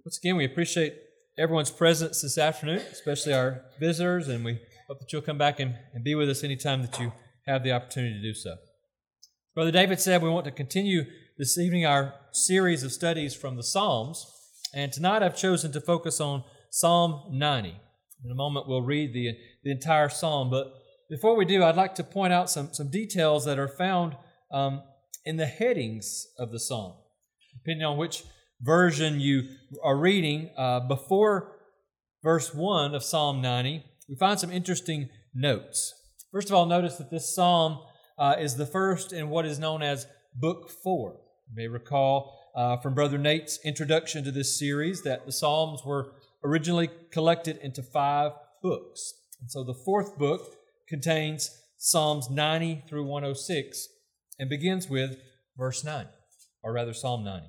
Once again, we appreciate everyone's presence this afternoon, especially our visitors, and we hope that you'll come back and be with us anytime that you have the opportunity to do so. Brother David said we want to continue this evening our series of studies from the Psalms, and tonight I've chosen to focus on Psalm 90. In a moment we'll read the entire psalm, but before we do, I'd like to point out some details that are found in the headings of the psalm. Depending on which version you are reading, before verse 1 of Psalm 90, we find some interesting notes. First of all, notice that this psalm is the first in what is known as Book 4. You may recall from Brother Nate's introduction to this series that the Psalms were originally collected into 5 books. And so the fourth book contains Psalms 90 through 106 and begins with verse 9, or rather Psalm 90.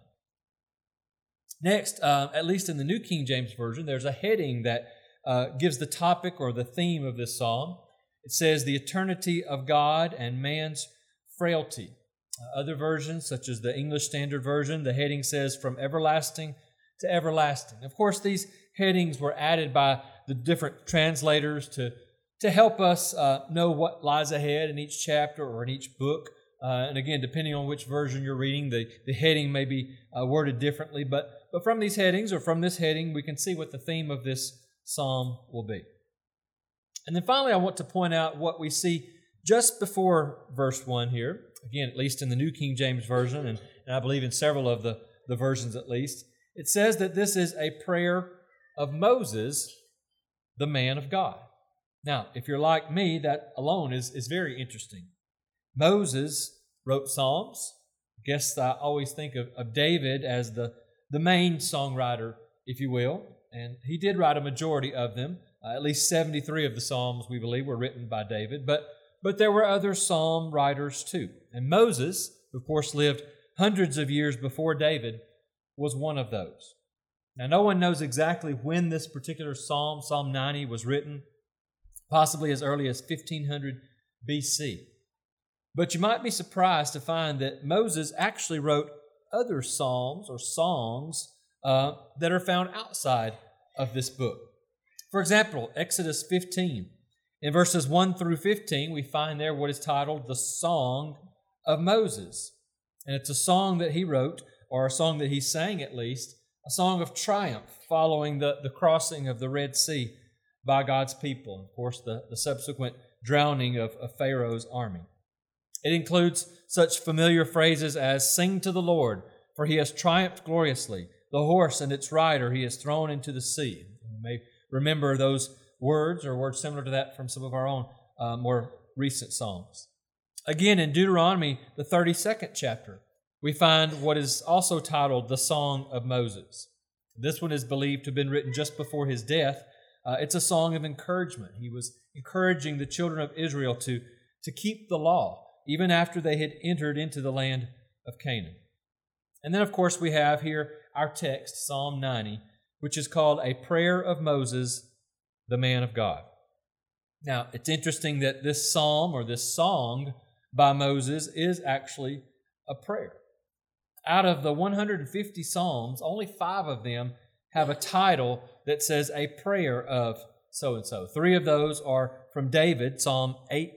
Next, at least in the New King James Version, there's a heading that gives the topic or the theme of this psalm. It says, the eternity of God and man's frailty. Other versions, such as the English Standard Version, the heading says, from everlasting to everlasting. Of course, these headings were added by the different translators to help us know what lies ahead in each chapter or in each book. And again, depending on which version you're reading, the heading may be worded differently. But from these headings, or from this heading, we can see what the theme of this psalm will be. And then finally, I want to point out what we see just before verse 1 here. Again, at least in the New King James Version, and I believe in several of the versions at least. It says that this is a prayer of Moses, the man of God. Now, if you're like me, that alone is very interesting. Moses wrote Psalms. I guess I always think of David as the main songwriter, if you will, and he did write a majority of them. At least 73 of the Psalms, we believe, were written by David, but there were other psalm writers too. And Moses, who of course lived hundreds of years before David, was one of those. Now, no one knows exactly when this particular psalm, Psalm 90, was written, possibly as early as 1500 BC. But you might be surprised to find that Moses actually wrote other psalms or songs that are found outside of this book. For example, Exodus 15. In verses 1 through 15, we find there what is titled the Song of Moses. And it's a song that he wrote, or a song that he sang at least, a song of triumph following the crossing of the Red Sea by God's people. And of course, the subsequent drowning of Pharaoh's army. It includes such familiar phrases as, sing to the Lord, for he has triumphed gloriously. The horse and its rider he has thrown into the sea. You may remember those words or words similar to that from some of our own more recent songs. Again, in Deuteronomy, the 32nd chapter, we find what is also titled the Song of Moses. This one is believed to have been written just before his death. It's a song of encouragement. He was encouraging the children of Israel to keep the law, even after they had entered into the land of Canaan. And then, of course, we have here our text, Psalm 90, which is called a prayer of Moses, the man of God. Now, it's interesting that this psalm or this song by Moses is actually a prayer. Out of the 150 psalms, only 5 of them have a title that says a prayer of so-and-so. 3 of those are from David, Psalm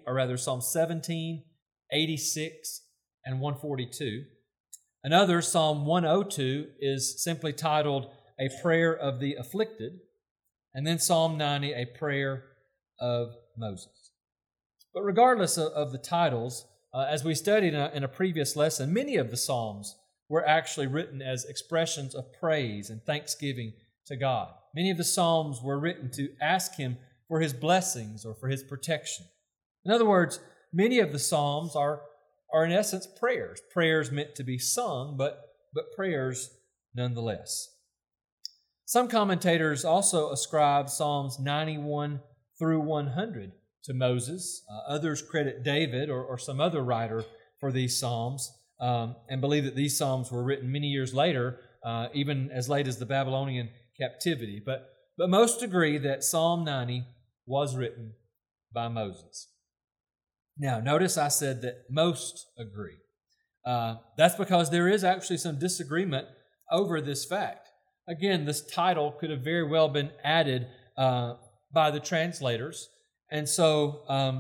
17, 86, and 142. Another, Psalm 102, is simply titled a prayer of the afflicted. And then Psalm 90, a prayer of Moses. But regardless of the titles, as we studied in a previous lesson, many of the Psalms were actually written as expressions of praise and thanksgiving to God. Many of the Psalms were written to ask Him for His blessings or for His protection. In other words, many of the Psalms are in essence prayers meant to be sung, but prayers nonetheless. Some commentators also ascribe Psalms 91 through 100 to Moses. Others credit David or some other writer for these Psalms and believe that these Psalms were written many years later, even as late as the Babylonian captivity. But most agree that Psalm 90 was written by Moses. Now, notice I said that most agree. That's because there is actually some disagreement over this fact. again, this title could have very well been added by the translators. And so,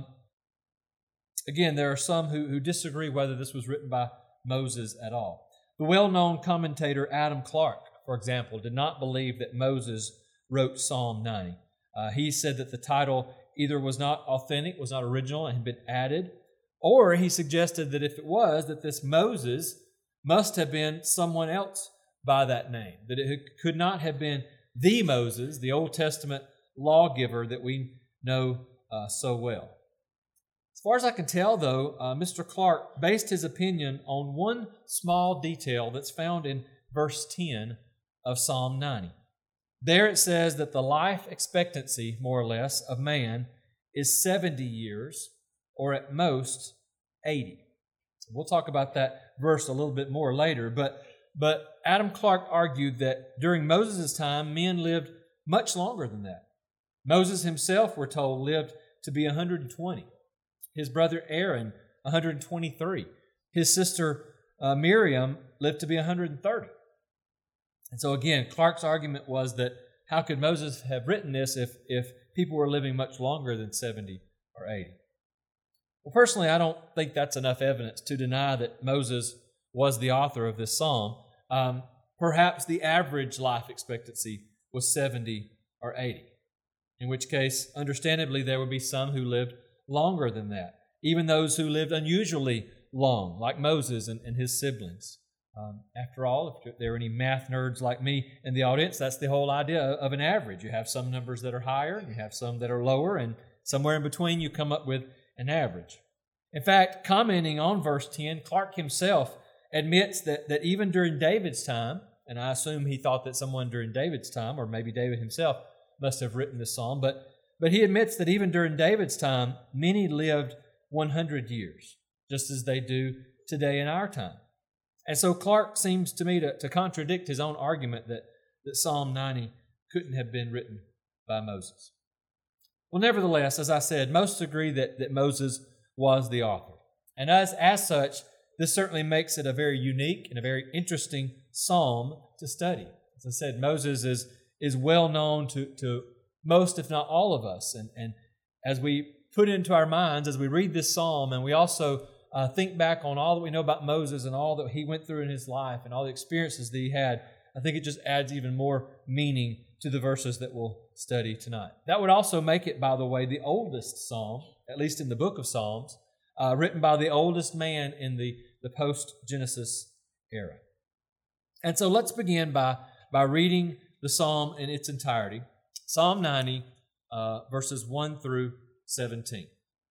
again, there are some who disagree whether this was written by Moses at all. The well-known commentator Adam Clarke, for example, did not believe that Moses wrote Psalm 90. He said that the title either was not authentic, was not original, and had been added, or he suggested that if it was, that this Moses must have been someone else by that name, that it could not have been the Moses, the Old Testament lawgiver that we know so well. As far as I can tell, though, Mr. Clarke based his opinion on one small detail that's found in verse 10 of Psalm 90. There it says that the life expectancy, more or less, of man is 70 years, or at most 80. We'll talk about that verse a little bit more later, but Adam Clarke argued that during Moses' time, men lived much longer than that. Moses himself, we're told, lived to be 120. His brother Aaron, 123. His sister Miriam lived to be 130. And so again, Clarke's argument was that how could Moses have written this if people were living much longer than 70 or 80? Well, personally, I don't think that's enough evidence to deny that Moses was the author of this psalm. Perhaps the average life expectancy was 70 or 80, in which case, understandably, there would be some who lived longer than that, even those who lived unusually long, like Moses and his siblings. After all, if there are any math nerds like me in the audience, that's the whole idea of an average. You have some numbers that are higher, you have some that are lower, and somewhere in between you come up with an average. In fact, commenting on verse 10, Clarke himself admits that even during David's time, and I assume he thought that someone during David's time, or maybe David himself, must have written this psalm, but he admits that even during David's time, many lived 100 years, just as they do today in our time. And so Clarke seems to me to contradict his own argument that Psalm 90 couldn't have been written by Moses. Well, nevertheless, as I said, most agree that Moses was the author. And as such, this certainly makes it a very unique and a very interesting psalm to study. As I said, Moses is well known to most, if not all of us. And as we put into our minds, as we read this psalm, and we also think back on all that we know about Moses and all that he went through in his life and all the experiences that he had, I think it just adds even more meaning to the verses that we'll study tonight. That would also make it, by the way, the oldest psalm, at least in the book of Psalms, written by the oldest man in the post-Genesis era. And so let's begin by reading the psalm in its entirety. Psalm 90, verses 1 through 17.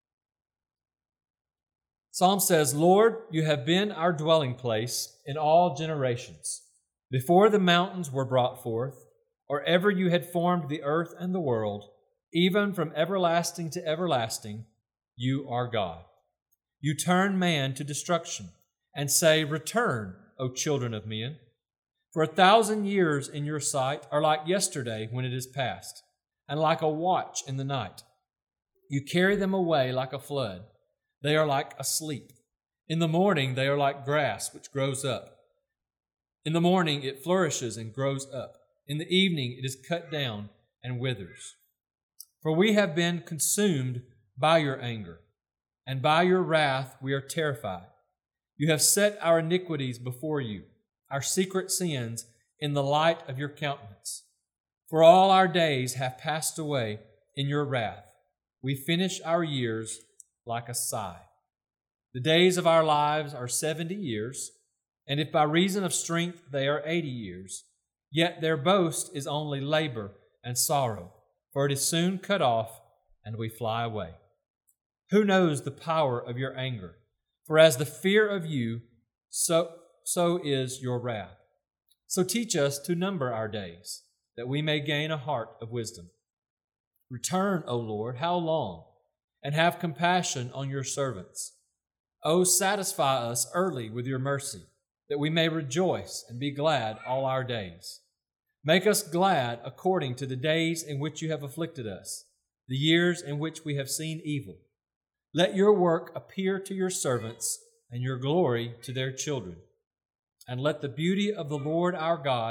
Psalm says, Lord, you have been our dwelling place in all generations. Before the mountains were brought forth, or ever you had formed the earth and the world, even from everlasting to everlasting, you are God. You turn man to destruction and say, Return, O children of men. For 1,000 years in your sight are like yesterday when it is past, and like a watch in the night. You carry them away like a flood. They are like asleep. In the morning they are like grass which grows up. In the morning it flourishes and grows up. In the evening it is cut down and withers. For we have been consumed by your anger, and by your wrath we are terrified. You have set our iniquities before you, our secret sins in the light of your countenance. For all our days have passed away in your wrath. We finish our years like a sigh. The days of our lives are 70 years, and if by reason of strength they are 80 years, yet their boast is only labor and sorrow, for it is soon cut off, and we fly away. Who knows the power of your anger? For as the fear of you, so is your wrath. So teach us to number our days, that we may gain a heart of wisdom. Return, O Lord, how long? And have compassion on your servants. O satisfy us early with your mercy, that we may rejoice and be glad all our days. Make us glad according to the days in which you have afflicted us, the years in which we have seen evil. Let your work appear to your servants, and your glory to their children. And let the beauty of the Lord our God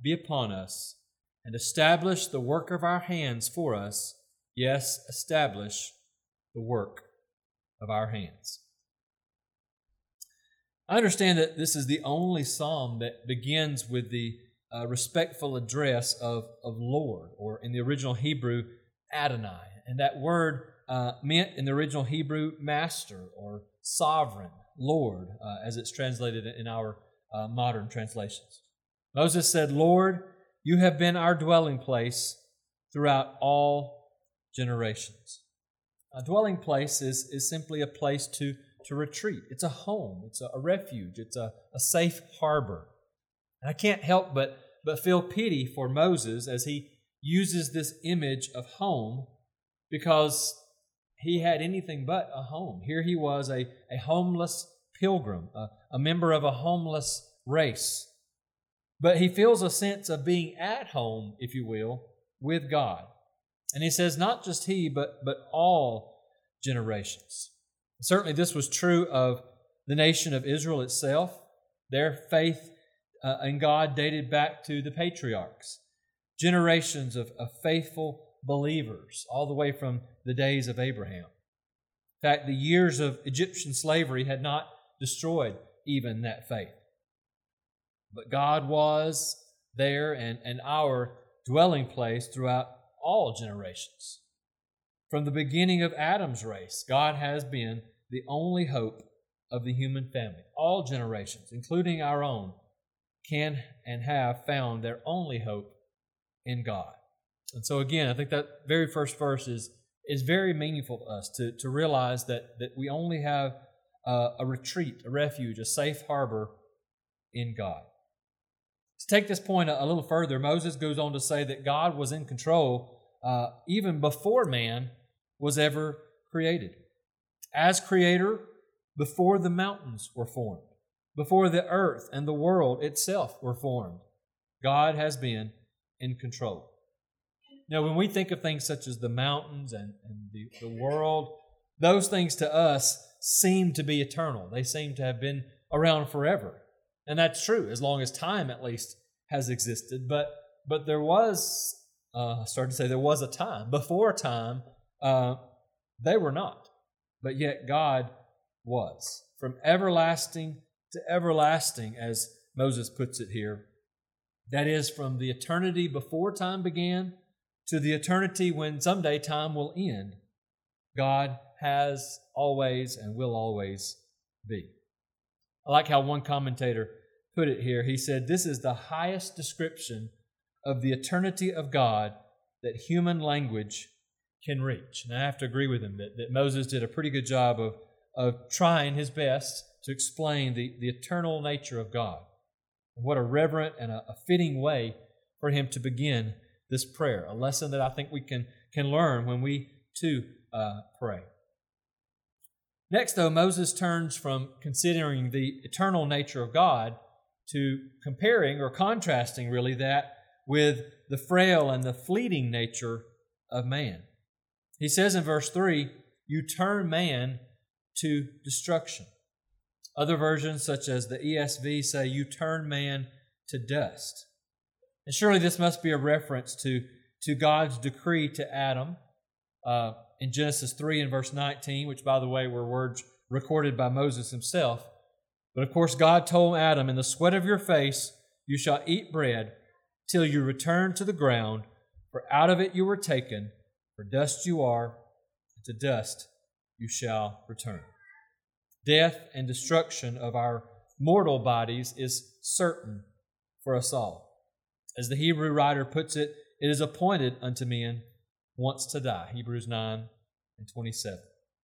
be upon us, and establish the work of our hands for us. Yes, establish the work of our hands. I understand that this is the only psalm that begins with the respectful address of Lord, or in the original Hebrew, Adonai. And that word meant in the original Hebrew, master or sovereign, Lord, as it's translated in our modern translations. Moses said, Lord, you have been our dwelling place throughout all generations. A dwelling place is simply a place to retreat. It's a home. It's a refuge. It's a safe harbor. And I can't help but feel pity for Moses as he uses this image of home, because he had anything but a home. Here he was, a homeless pilgrim, a member of a homeless race. But he feels a sense of being at home, if you will, with God. And he says not just he, but all generations. Certainly this was true of the nation of Israel itself. Their faith in God dated back to the patriarchs. Generations of faithful believers, all the way from the days of Abraham. In fact, the years of Egyptian slavery had not destroyed even that faith. But God was there and our dwelling place throughout all generations. From the beginning of Adam's race, God has been the only hope of the human family. All generations, including our own, can and have found their only hope in God. And so again, I think that very first verse is very meaningful to us to realize that we only have a retreat, a refuge, a safe harbor in God. To take this point a little further, Moses goes on to say that God was in control even before man was ever created. As creator, before the mountains were formed, before the earth and the world itself were formed, God has been in control. Now, when we think of things such as the mountains and the world, those things to us seem to be eternal. They seem to have been around forever. And that's true, as long as time at least has existed. But there was, I started to say there was a time. Before time, they were not. But yet God was. From everlasting to everlasting, as Moses puts it here. That is, from the eternity before time began to the eternity when someday time will end. God has always and will always be. I like how one commentator put it here. He said, this is the highest description of the eternity of God that human language can reach. And I have to agree with him that Moses did a pretty good job of trying his best to explain the eternal nature of God. And what a reverent and a fitting way for him to begin this prayer, a lesson that I think we can learn when we too pray. Next, though, Moses turns from considering the eternal nature of God to comparing or contrasting really that with the frail and the fleeting nature of man. He says in verse 3, you turn man to destruction. Other versions, such as the ESV, say you turn man to dust. And surely this must be a reference to God's decree to Adam in Genesis 3 and verse 19, which, by the way, were words recorded by Moses himself. But of course, God told Adam, in the sweat of your face you shall eat bread till you return to the ground, for out of it you were taken, for dust you are, and to dust you shall return. Death and destruction of our mortal bodies is certain for us all. As the Hebrew writer puts it, it is appointed unto men once to die. Hebrews 9 and 27.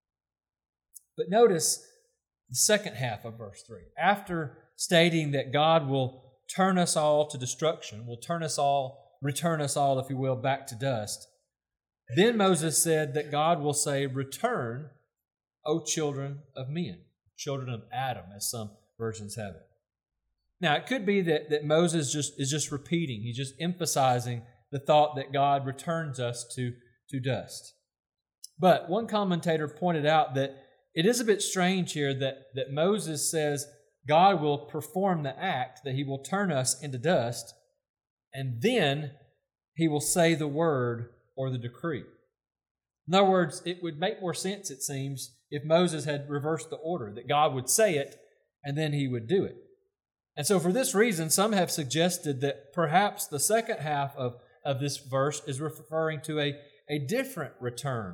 But notice the second half of verse 3. After stating that God will turn us all to destruction, will return us all, if you will, back to dust, then Moses said that God will say, return, O children of men, children of Adam, as some versions have it. Now, it could be that Moses is just repeating. He's just emphasizing the thought that God returns us to dust. But one commentator pointed out that it is a bit strange here that Moses says God will perform the act, that he will turn us into dust, and then he will say the word or the decree. In other words, it would make more sense, it seems, if Moses had reversed the order, that God would say it and then he would do it. And so for this reason, some have suggested that perhaps the second half of this verse is referring to a different return.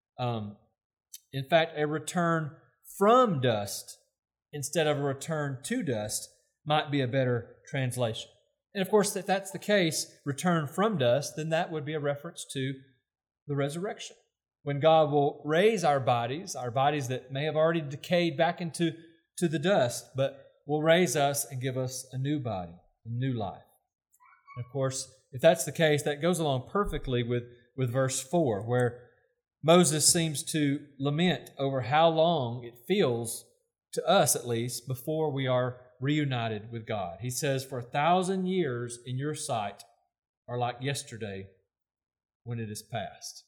In fact, a return from dust instead of a return to dust might be a better translation. And of course, if that's the case, return from dust, then that would be a reference to the resurrection, when God will raise our bodies that may have already decayed back into the dust, but will raise us and give us a new body, a new life. And of course, if that's the case, that goes along perfectly with verse 4, where Moses seems to lament over how long it feels, to us at least, before we are reunited with God. He says, "For 1,000 years in your sight are like yesterday when it is past."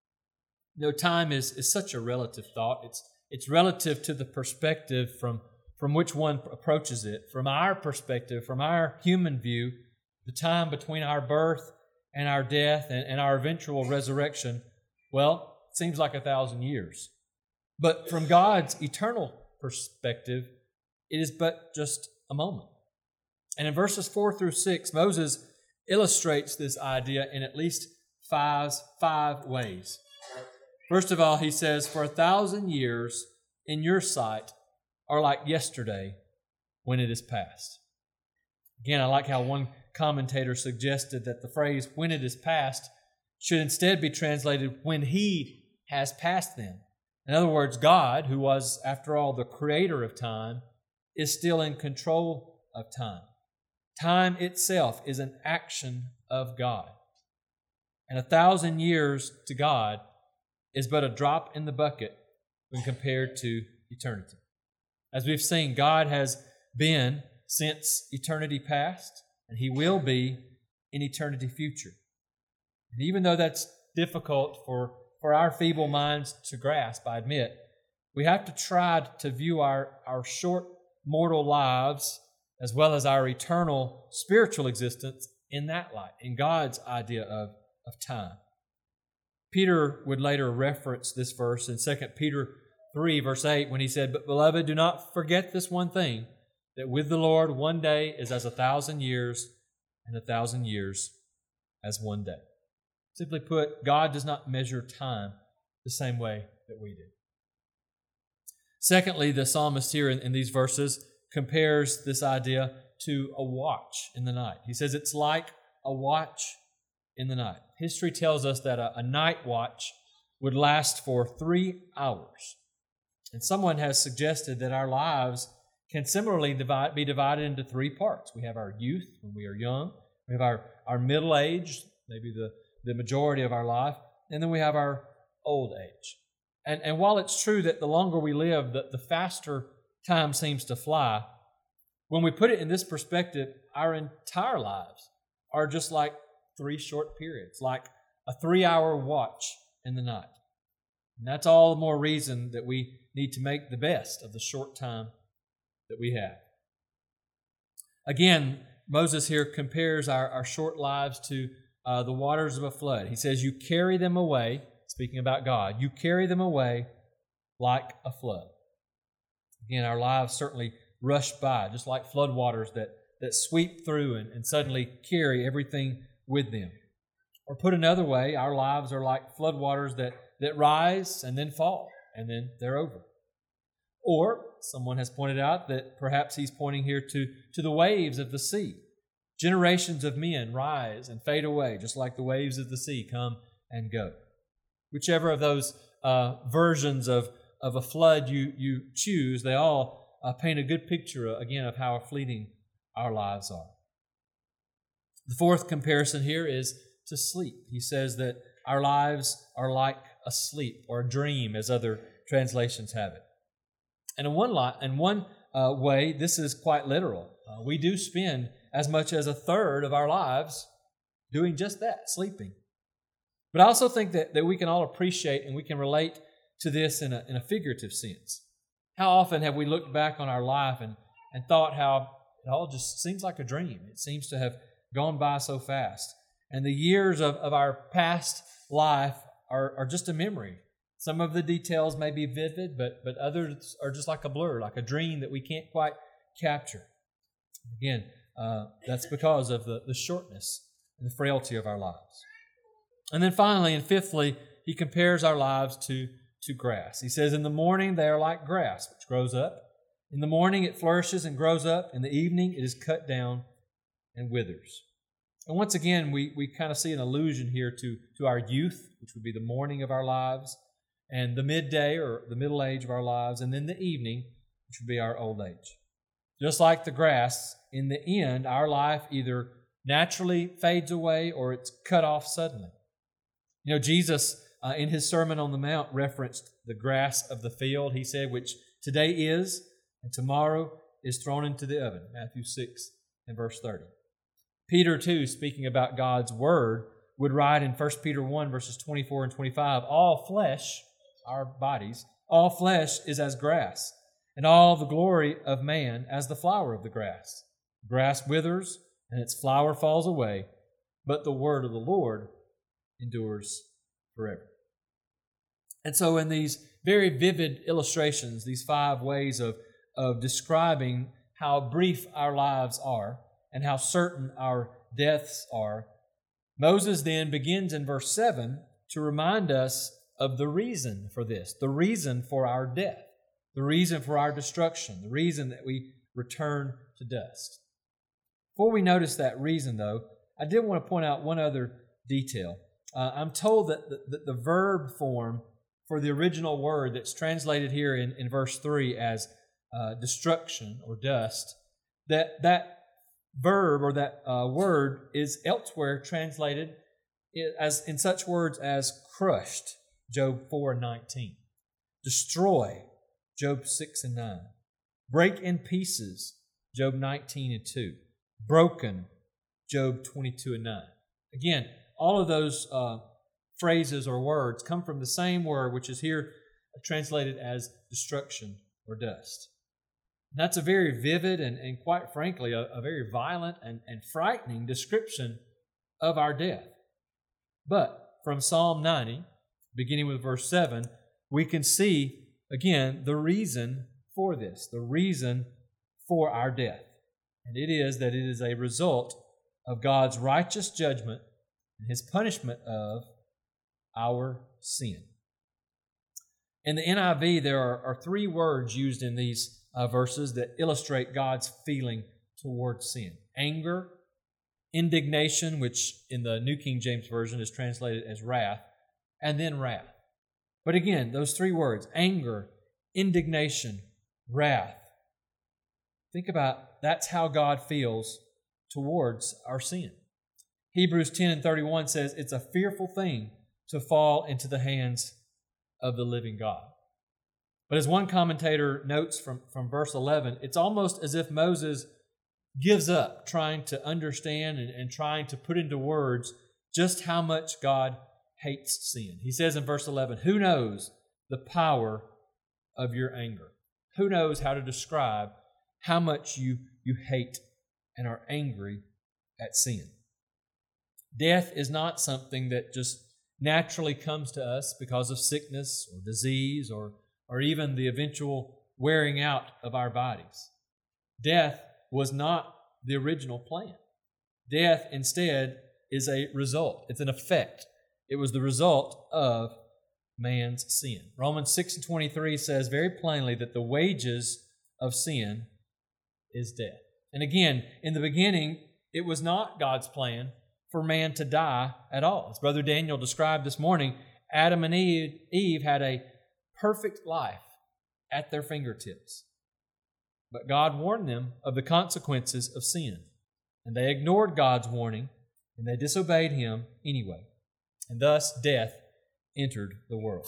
You know, time is such a relative thought. It's relative to the perspective from which one approaches it. From our perspective, from our human view, the time between our birth and our death and our eventual resurrection, well, it seems like 1,000 years. But from God's eternal perspective, it is but just a moment. And in verses 4 through 6, Moses illustrates this idea in at least five ways. First of all, he says, "For 1,000 years in your sight are like yesterday when it is past." Again, I like how one commentator suggested that the phrase "when it is past" should instead be translated "when he has passed them." In other words, God, who was, after all, the creator of time, is still in control of time. Time itself is an action of God. And 1,000 years to God is but a drop in the bucket when compared to eternity. As we've seen, God has been since eternity past, and He will be in eternity future. And even though that's difficult for our feeble minds to grasp, I admit, we have to try to view our short mortal lives as well as our eternal spiritual existence in that light, in God's idea of time. Peter would later reference this verse in 2 Peter 3, verse 8, when he said, "But beloved, do not forget this one thing, that with the Lord 1 day is as 1,000 years, and 1,000 years as 1 day." Simply put, God does not measure time the same way that we do. Secondly, the psalmist here in these verses compares this idea to a watch in the night. He says it's like a watch in the night. History tells us that a night watch would last for 3 hours. And someone has suggested that our lives can similarly be divided into 3 parts. We have our youth, when we are young. We have our middle age, maybe the majority of our life. And then we have our old age. And while it's true that the longer we live, the faster time seems to fly, when we put it in this perspective, our entire lives are just like 3 short periods, like a 3-hour watch in the night. And that's all the more reason that we need to make the best of the short time that we have. Again, Moses here compares our short lives to the waters of a flood. He says, "You carry them away," speaking about God, "you carry them away like a flood." Again, our lives certainly rush by, just like flood waters that sweep through and suddenly carry everything with them. Or put another way, our lives are like flood waters that rise and then fall, and then they're over. Or someone has pointed out that perhaps he's pointing here to the waves of the sea. Generations of men rise and fade away, just like the waves of the sea come and go. Whichever of those versions of a flood you choose, they all paint a good picture, again, of how fleeting our lives are. The fourth comparison here is to sleep. He says that our lives are like a sleep or a dream, as other translations have it. And in one way, this is quite literal. We do spend as much as 1/3 of our lives doing just that, sleeping. But I also think that we can all appreciate and we can relate to this in a figurative sense. How often have we looked back on our life and thought how it all just seems like a dream? It seems to have gone by so fast. And the years of our past life are just a memory. Some of the details may be vivid, but others are just like a blur, like a dream that we can't quite capture. Again, that's because of the shortness and the frailty of our lives. And then finally and fifthly, he compares our lives to grass. He says, in the morning they are like grass, which grows up. In the morning it flourishes and grows up. In the evening it is cut down and withers. And once again, we kind of see an allusion here to our youth, which would be the morning of our lives, and the midday or the middle age of our lives, and then the evening, which would be our old age. Just like the grass, in the end, our life either naturally fades away or it's cut off suddenly. You know, Jesus, in his Sermon on the Mount, referenced the grass of the field. He said, which today is, and tomorrow is thrown into the oven. Matthew 6 and verse 30. Peter, too, speaking about God's Word, would write in 1 Peter 1, verses 24 and 25, all flesh, our bodies, all flesh is as grass, and all the glory of man as the flower of the grass. The grass withers, and its flower falls away, but the word of the Lord endures forever. And so in these very vivid illustrations, these 5 ways of describing how brief our lives are and how certain our deaths are, Moses then begins in verse 7 to remind us of the reason for this, the reason for our death, the reason for our destruction, the reason that we return to dust. Before we notice that reason, though, I did want to point out one other detail. I'm told that the verb form for the original word that's translated here in verse 3 as destruction or dust, that verb or that word is elsewhere translated as in such words as crushed, Job 4:19, destroy, Job 6:9, break in pieces, Job 19:2, broken, Job 22:9. Again, all of those phrases or words come from the same word, which is here translated as destruction or dust. That's a very vivid and quite frankly, a very violent and frightening description of our death. But from Psalm 90, beginning with verse 7, we can see, again, the reason for this, the reason for our death. And it is that it is a result of God's righteous judgment and His punishment of our sin. In the NIV, there are 3 words used in these verses that illustrate God's feeling towards sin. Anger, indignation, which in the New King James Version is translated as wrath, and then wrath. But again, those 3 words, anger, indignation, wrath. Think about that's how God feels towards our sin. Hebrews 10:31 says it's a fearful thing to fall into the hands of the living God. But as one commentator notes from verse 11, it's almost as if Moses gives up trying to understand and trying to put into words just how much God hates sin. He says in verse 11, who knows the power of your anger? Who knows how to describe how much you hate and are angry at sin? Death is not something that just naturally comes to us because of sickness or disease or even the eventual wearing out of our bodies. Death was not the original plan. Death, instead, is a result. It's an effect. It was the result of man's sin. Romans 6:23 says very plainly that the wages of sin is death. And again, in the beginning, it was not God's plan for man to die at all. As Brother Daniel described this morning, Adam and Eve had a perfect life at their fingertips. But God warned them of the consequences of sin. And they ignored God's warning, and they disobeyed Him anyway. And thus death entered the world.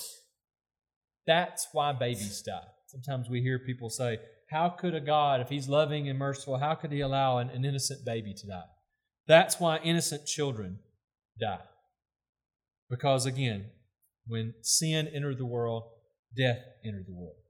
That's why babies die. Sometimes we hear people say, how could a God, if He's loving and merciful, how could He allow an innocent baby to die? That's why innocent children die. Because again, when sin entered the world, death entered the world.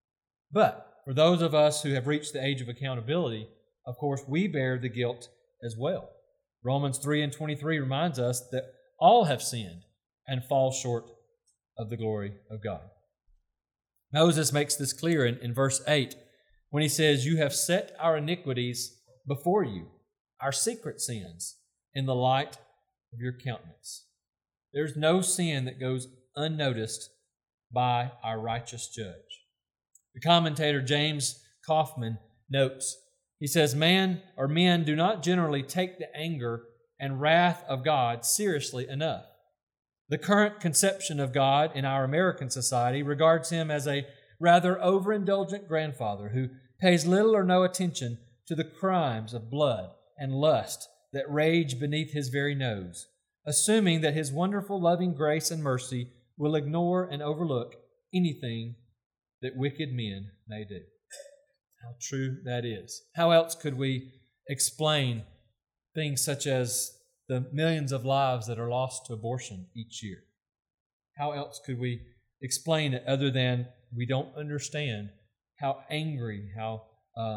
But for those of us who have reached the age of accountability, of course, we bear the guilt as well. Romans 3:23 reminds us that all have sinned and fall short of the glory of God. Moses makes this clear in verse 8 when he says, "You have set our iniquities before you, our secret sins, in the light of your countenance." There's no sin that goes unnoticed by our righteous judge. The commentator James Kaufman notes, he says, men do not generally take the anger and wrath of God seriously enough. The current conception of God in our American society regards him as a rather overindulgent grandfather who pays little or no attention to the crimes of blood and lust that rage beneath his very nose, assuming that his wonderful loving grace and mercy will ignore and overlook anything that wicked men may do. How true that is. How else could we explain things such as the millions of lives that are lost to abortion each year? How else could we explain it other than we don't understand how angry, how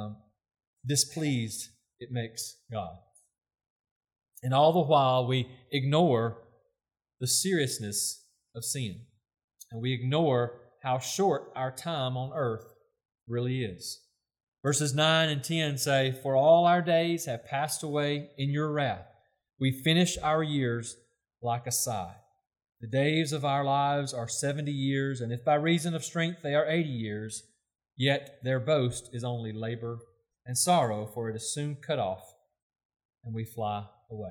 displeased it makes God? And all the while we ignore the seriousness of sin, and we ignore how short our time on earth really is. Verses 9 and 10 say, "For all our days have passed away in your wrath. We finish our years like a sigh. The days of our lives are 70 years, and if by reason of strength they are 80 years, yet their boast is only labor and sorrow, for it is soon cut off, and we fly away."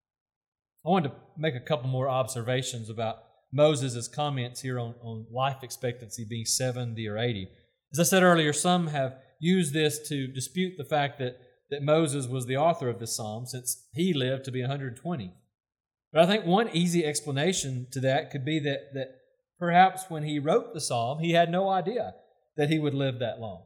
I wanted to make a couple more observations about Moses' comments here on life expectancy being 70 or 80. As I said earlier, some have used this to dispute the fact that Moses was the author of this psalm, since he lived to be 120. But I think one easy explanation to that could be that perhaps when he wrote the psalm, he had no idea that he would live that long.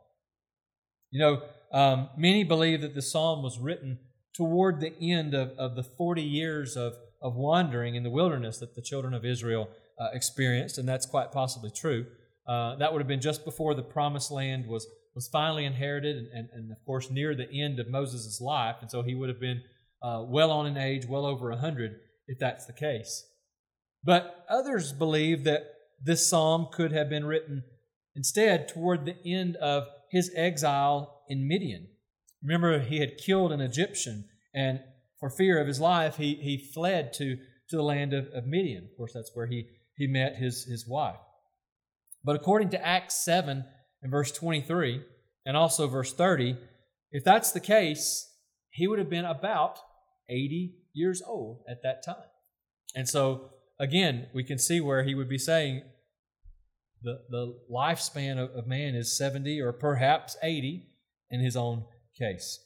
Many believe that the psalm was written toward the end of the 40 years of wandering in the wilderness that the children of Israel experienced, and that's quite possibly true. That would have been just before the promised land was finally inherited, and of course near the end of Moses' life, and so he would have been well on in age, well over 100, if that's the case. But others believe that this psalm could have been written instead toward the end of his exile in Midian. Remember, he had killed an Egyptian, and for fear of his life, he fled to the land of Midian. Of course, that's where he met his wife. But according to Acts 7 and verse 23, and also verse 30, if that's the case, he would have been about 80 years old at that time. And so, again, we can see where he would be saying the lifespan of man is 70 or perhaps 80 in his own case.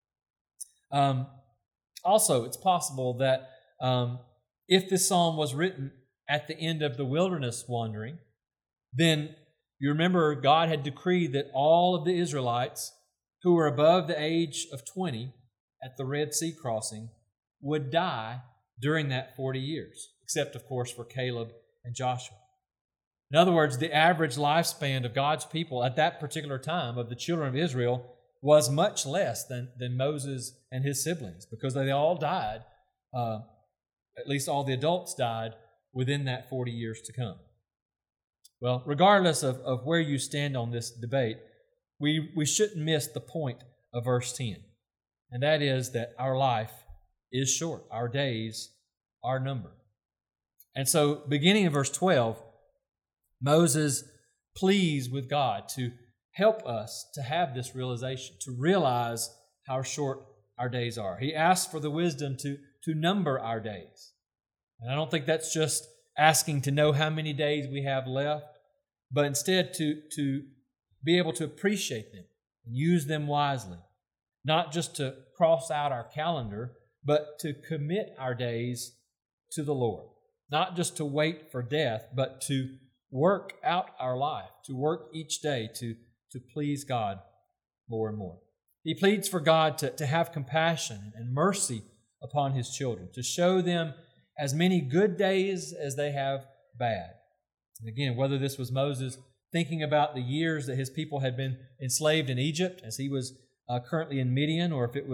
Also, it's possible that if this psalm was written at the end of the wilderness wandering, then you remember God had decreed that all of the Israelites who were above the age of 20 at the Red Sea crossing would die during that 40 years, except, of course, for Caleb and Joshua. In other words, the average lifespan of God's people at that particular time, of the children of Israel, was much less than Moses and his siblings, because they all died, at least all the adults died, within that 40 years to come. Well, regardless of where you stand on this debate, we shouldn't miss the point of verse 10, and that is that our life is short. Our days are numbered. And so, beginning in verse 12, Moses pleads with God to help us to have this realization, to realize how short our days are. He asks for the wisdom to number our days. And I don't think that's just asking to know how many days we have left, but instead to be able to appreciate them and use them wisely. Not just to cross out our calendar, but to commit our days to the Lord. Not just to wait for death, but to work out our life, to work each day to please God more and more. He pleads for God to have compassion and mercy upon His children, to show them as many good days as they have bad. And again, whether this was Moses thinking about the years that his people had been enslaved in Egypt as he was currently in Midian, or if it was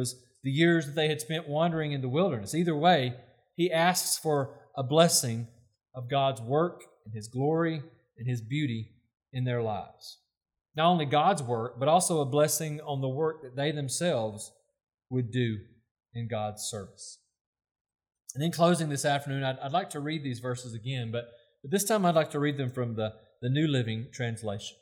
the years that they had spent wandering in the wilderness. Either way, he asks for a blessing of God's work and His glory and His beauty in their lives. Not only God's work, but also a blessing on the work that they themselves would do in God's service. And in closing this afternoon, I'd like to read these verses again, but this time I'd like to read them from the New Living Translation.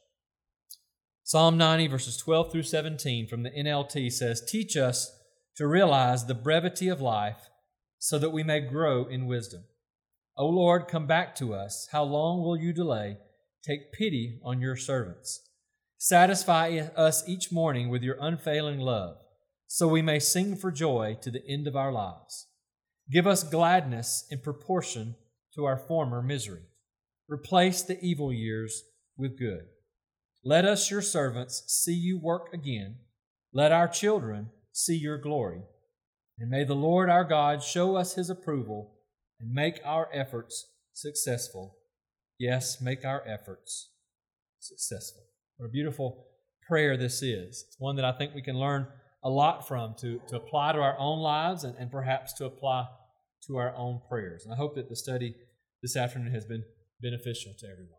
Psalm 90, verses 12 through 17 from the NLT says, "Teach us to realize the brevity of life so that we may grow in wisdom. O Lord, come back to us. How long will you delay? Take pity on your servants. Satisfy us each morning with your unfailing love, so we may sing for joy to the end of our lives. Give us gladness in proportion to our former misery. Replace the evil years with good. Let us, your servants, see you work again. Let our children see your glory. And may the Lord our God show us His approval and make our efforts successful. Yes, make our efforts successful." What a beautiful prayer this is. It's one that I think we can learn a lot from to apply to our own lives and perhaps to apply to our own prayers. And I hope that the study this afternoon has been beneficial to everyone.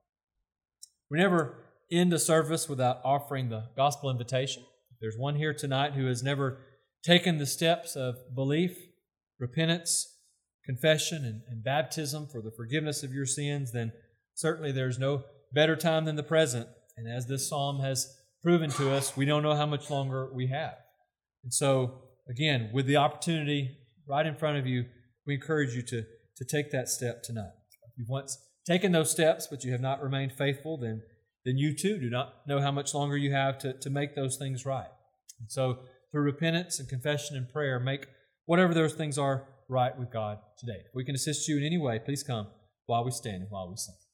We never end a service without offering the gospel invitation. If there's one here tonight who has never taken the steps of belief, repentance, confession, and baptism for the forgiveness of your sins, then certainly there's no better time than the present. And as this psalm has proven to us, we don't know how much longer we have. And so, again, with the opportunity right in front of you, we encourage you to take that step tonight. If you've once taken those steps, but you have not remained faithful, then you too do not know how much longer you have to make those things right. And so, through repentance and confession and prayer, make whatever those things are right with God today. If we can assist you in any way, please come while we stand and while we sing.